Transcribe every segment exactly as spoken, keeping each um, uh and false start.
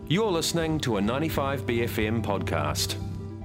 You're listening to a ninety-five B F M podcast.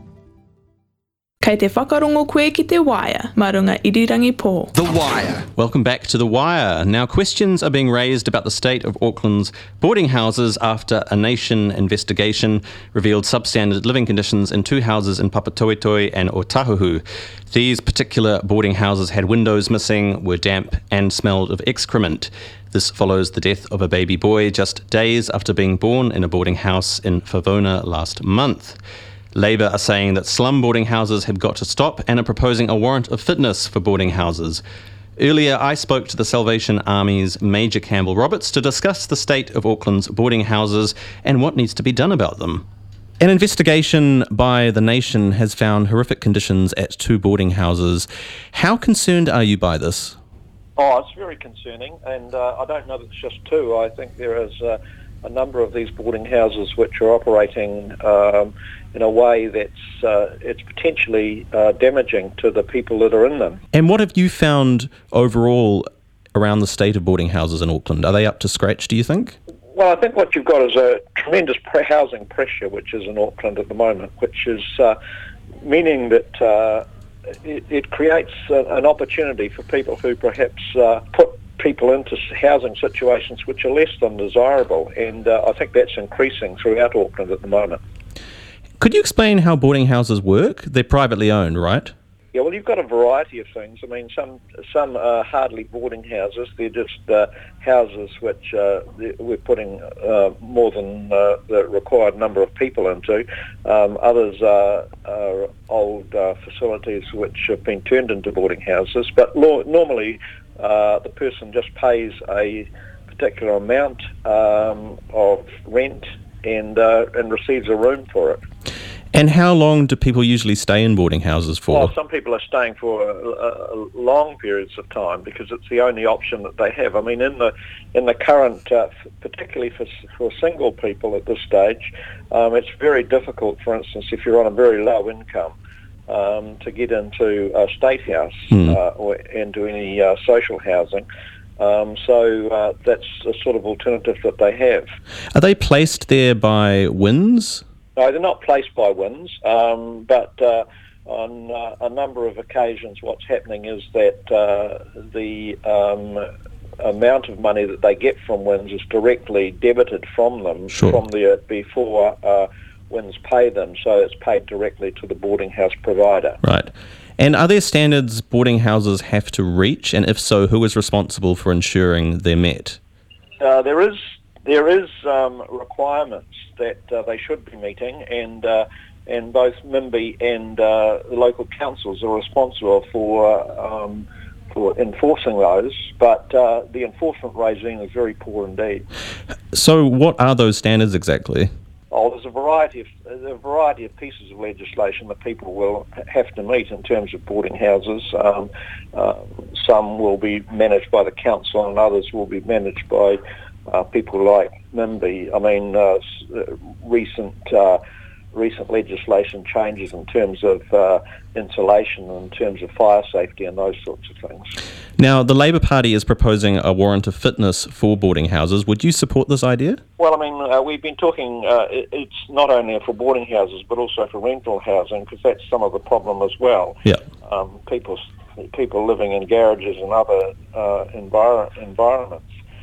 Kei te whakarongo koe ki te Wire, marunga irirangi pō. The Wire. Welcome back to The Wire. Now, questions are being raised about the state of Auckland's boarding houses after a Nation investigation revealed substandard living conditions in two houses in Papatoetoe and Otahuhu. These particular boarding houses had windows missing, were damp and smelled of excrement. This follows the death of a baby boy just days after being born in a boarding house in Favona last month. Labour are saying that slum boarding houses have got to stop and are proposing a warrant of fitness for boarding houses. Earlier, I spoke to the Salvation Army's Major Campbell Roberts to discuss the state of Auckland's boarding houses and what needs to be done about them. An investigation by the Nation has found horrific conditions at two boarding houses. How concerned are you by this? Oh, it's very concerning, and uh, I don't know that it's just two. I think there is uh, a number of these boarding houses which are operating um, in a way that's uh, it's potentially uh, damaging to the people that are in them. And what have you found overall around the state of boarding houses in Auckland? Are they up to scratch, do you think? Well, I think what you've got is a tremendous pre- housing pressure which is in Auckland at the moment, which is uh, meaning that uh, it, it creates a, an opportunity for people who perhaps uh, put people into housing situations which are less than desirable, and uh, I think that's increasing throughout Auckland at the moment. Could you explain how boarding houses work? They're privately owned, right? Yeah, well, you've got a variety of things. I mean, some some are hardly boarding houses. They're just uh, houses which uh, we're putting uh, more than uh, the required number of people into. Um, others are, are old uh, facilities which have been turned into boarding houses. But law, normally uh, the person just pays a particular amount um, of rent and uh, and receives a room for it. And how long do people usually stay in boarding houses for? Well, some people are staying for a, a long periods of time because it's the only option that they have. I mean, in the in the current, uh, particularly for for single people at this stage, um, it's very difficult. For instance, if you're on a very low income, um, to get into a state house hmm. uh, or into any uh, social housing. Um, so uh, that's a sort of alternative that they have. Are they placed there by winds? No, they're not placed by winds, um, but uh, on uh, a number of occasions what's happening is that uh, the um, amount of money that they get from winds is directly debited from them Sure. from the before uh, winds pay them, so it's paid directly to the boarding house provider. Right. And are there standards boarding houses have to reach, and if so, who is responsible for ensuring they're met? Uh, there is there is um, requirements that uh, they should be meeting, and uh, and both MIMBI and uh, the local councils are responsible for um, for enforcing those. But uh, the enforcement regime is very poor indeed. So, what are those standards exactly? Oh, there's a variety of a variety of pieces of legislation that people will have to meet in terms of boarding houses. Um, uh, some will be managed by the council, and others will be managed by uh, people like MIMBI. I mean, uh, recent uh, recent legislation changes in terms of uh, insulation, in terms of fire safety, and those sorts of things. Now, the Labour Party is proposing a warrant of fitness for boarding houses. Would you support this idea? Well, I mean, uh, we've been talking, uh, it, it's not only for boarding houses, but also for rental housing, because that's some of the problem as well. Yeah. Um, people, people living in garages and other uh, envir- environments.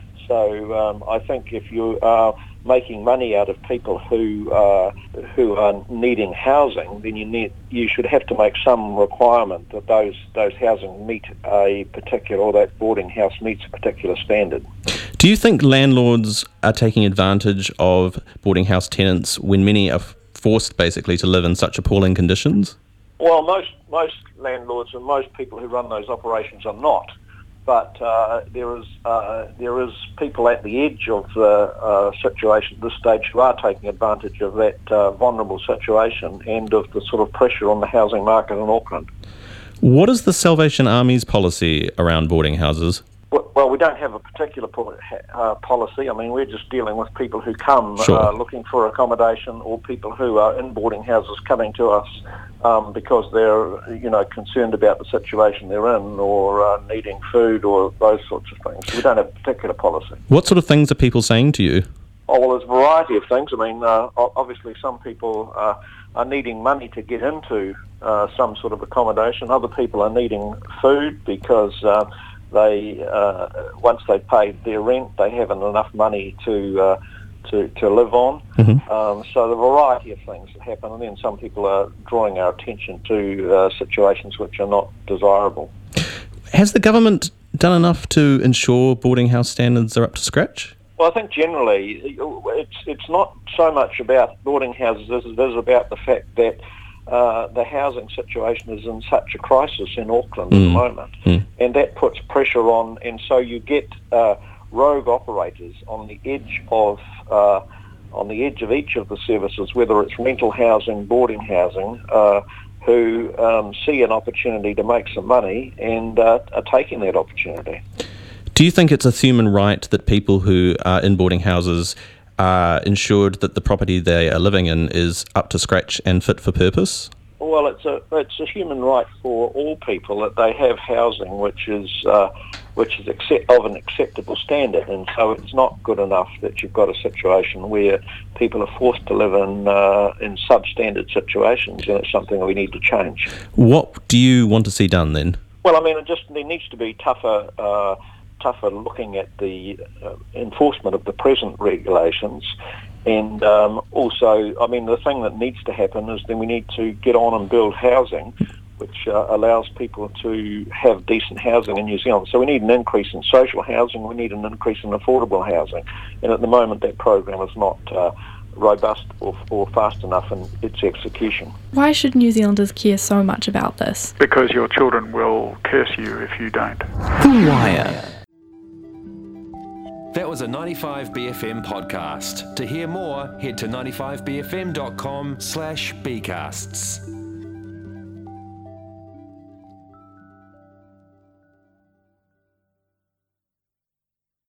So um, I think if you are making money out of people who uh, who are needing housing, then you need you should have to make some requirement that those those housing meet a particular, or that boarding house meets a particular standard. Do you think landlords are taking advantage of boarding house tenants when many are forced basically to live in such appalling conditions? Well, most most landlords and most people who run those operations are not. But uh, there is uh, there is people at the edge of the uh, situation at this stage who are taking advantage of that uh, vulnerable situation and of the sort of pressure on the housing market in Auckland. What is the Salvation Army's policy around boarding houses? Well, we don't have a particular po- uh, policy. I mean, we're just dealing with people who come Sure. uh, looking for accommodation, or people who are in boarding houses coming to us um, because they're, you know, concerned about the situation they're in, or uh, needing food, or those sorts of things. We don't have a particular policy. What sort of things are people saying to you? Oh, well, there's a variety of things. I mean, uh, obviously some people uh, are needing money to get into uh, some sort of accommodation. Other people are needing food because uh, they, uh, once they've paid their rent, they haven't enough money to uh, to, to live on. Mm-hmm. Um, so the variety of things that happen, and then some people are drawing our attention to uh, situations which are not desirable. Has the government done enough to ensure boarding house standards are up to scratch? Well, I think generally it's it's not so much about boarding houses as it is about the fact that uh, the housing situation is in such a crisis in Auckland mm. at the moment, mm. and that puts pressure on, and so you get uh, rogue operators on the edge of uh, on the edge of each of the services, whether it's rental housing, boarding housing, uh, who um, see an opportunity to make some money and uh, are taking that opportunity. Do you think it's a human right that people who are in boarding houses are ensured that the property they are living in is up to scratch and fit for purpose? Well, it's a it's a human right for all people that they have housing which is uh, which is accept, of an acceptable standard, and so it's not good enough that you've got a situation where people are forced to live in uh, in substandard situations, and it's something we need to change. What do you want to see done then? Well, I mean, it just there needs to be tougher. Uh, tougher looking at the uh, enforcement of the present regulations, and um, also, I mean, the thing that needs to happen is then we need to get on and build housing which uh, allows people to have decent housing in New Zealand. So we need an increase in social housing, we need an increase in affordable housing, and at the moment that program is not uh, robust or, or fast enough in its execution. Why should New Zealanders care so much about this? Because your children will curse you if you don't. The Wire. That was a ninety-five B F M podcast. To hear more, head to ninety-five b f m dot com slash b casts.